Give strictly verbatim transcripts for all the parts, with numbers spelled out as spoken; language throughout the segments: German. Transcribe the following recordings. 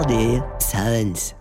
R D Sounds.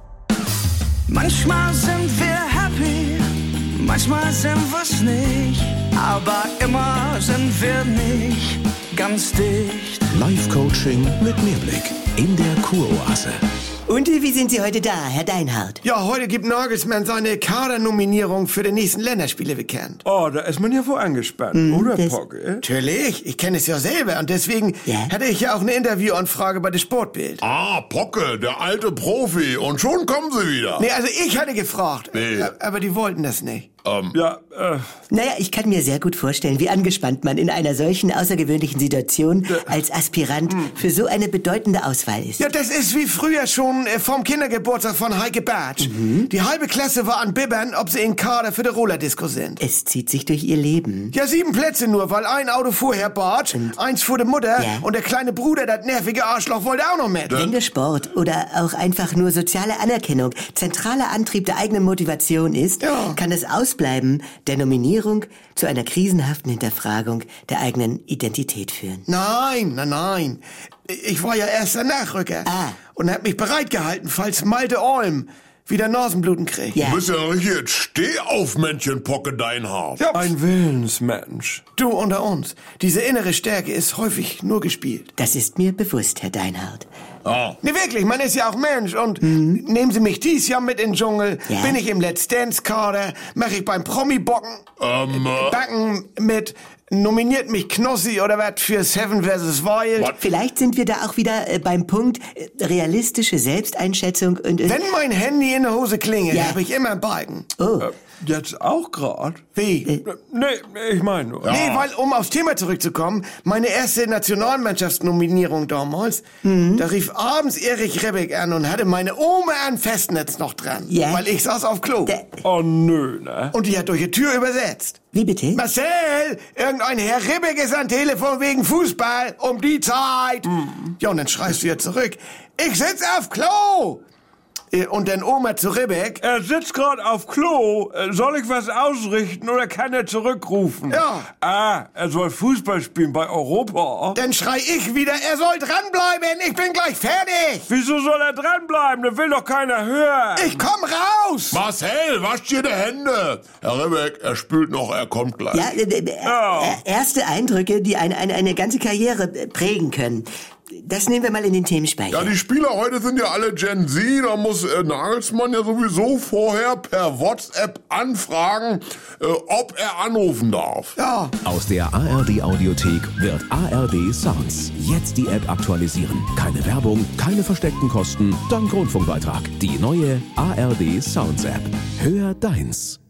Manchmal sind wir happy, manchmal sind wir's nicht, aber immer sind wir nicht ganz dicht. Live-Coaching mit Mehrblick in der Kuroase. Und wie sind Sie heute da, Herr Deinhardt? Ja, heute gibt Nagelsmann seine Kadernominierung für die nächsten Länderspiele bekannt. Oh, da ist man ja wohl angespannt, Mm, oder, das- Pocke? Natürlich, ich kenne es ja selber und deswegen Ja? hatte ich ja auch eine Interviewanfrage bei der Sportbild. Ah, Pocke, der alte Profi. Und schon kommen sie wieder. Nee, also ich hatte gefragt, Nee. Ja, aber die wollten das nicht. Ähm, Ja, äh, Naja, ich kann mir sehr gut vorstellen, wie angespannt man in einer solchen außergewöhnlichen Situation als Aspirant für so eine bedeutende Auswahl ist. Ja, das ist wie früher schon äh, vom Kindergeburtstag von Heike Bartsch. Die halbe Klasse war an Bibbern, ob sie in Kader für die Rollerdisco sind. Es zieht sich durch Ihr Leben. Ja, sieben Plätze nur, weil ein Auto fuhr Herr Bartsch, eins fuhr die Mutter Ja. und der kleine Bruder, das nervige Arschloch, wollte auch noch mit. Wenn der Sport oder auch einfach nur soziale Anerkennung zentraler Antrieb der eigenen Motivation ist, Ja. kann das Ausbleiben der Nominierung zu einer krisenhaften Hinterfragung der eigenen Identität führen. Nein, nein, nein. Ich war ja erster Nachrücker. Ah. Und hab mich bereit gehalten, falls Malte Olm wieder Nasenbluten kriegt. Ja. Du bist ja ein richtiges Stehaufmännchen, Pocke Deinhardt. Ja. ein Willensmensch. Du unter uns. Diese innere Stärke ist häufig nur gespielt. Das ist mir bewusst, Herr Deinhardt. Ah. Ne, wirklich, man ist ja auch Mensch. Und nehmen Sie mich dies Jahr mit in den Dschungel. Ja. Bin ich im Let's Dance-Kader. Mache ich beim Promi-Bocken Ähm, äh, Backen mit. Nominiert mich Knossi oder was für Seven versus Wild. What? Vielleicht sind wir da auch wieder äh, beim Punkt äh, realistische Selbsteinschätzung und... Äh, Wenn mein Handy in der Hose klingelt, Ja. habe ich immer einen Balken. oh, Jetzt auch grad? Wie? Äh, Nee, ich meine nur. Nee, weil, um aufs Thema zurückzukommen, meine erste Nationalmannschaftsnominierung damals, da rief abends Erich Rebeck an und hatte meine Oma an Festnetz noch dran. Ja. Weil ich saß auf Klo. der, Oh, nö, ne? Und die hat durch die Tür übersetzt. wie bitte? Marcel, irgendein Herr Rebeck ist am Telefon wegen Fußball, um die Zeit. Ja, und dann schreist du ja zurück, ich sitz auf Klo. Äh, Und dann Oma zu Rebeck. Er sitzt gerade auf Klo. Äh, Soll ich was ausrichten oder kann er zurückrufen? Ja. Ah, er soll Fußball spielen bei Europa. Dann schrei ich wieder, er soll dranbleiben, ich bin gleich fertig. Wieso soll er dranbleiben? Das will doch keiner hören. Ich komm raus. Marcel, wasch dir die Hände. Herr Rebeck, er spült noch, er kommt gleich. Ja, äh, äh, Ja. äh, erste Eindrücke, die eine, eine, eine ganze Karriere äh, prägen können. Das nehmen wir mal in den Themenspeicher. Ja, die Spieler heute sind ja alle Gen Z, da muss äh, Nagelsmann ja sowieso vorher per WhatsApp anfragen, äh, ob er anrufen darf. Ja. Aus der A R D Audiothek wird A R D Sounds. Jetzt die App aktualisieren. Keine Werbung, keine versteckten Kosten, dank Rundfunkbeitrag. Die neue A R D Sounds App. Hör deins.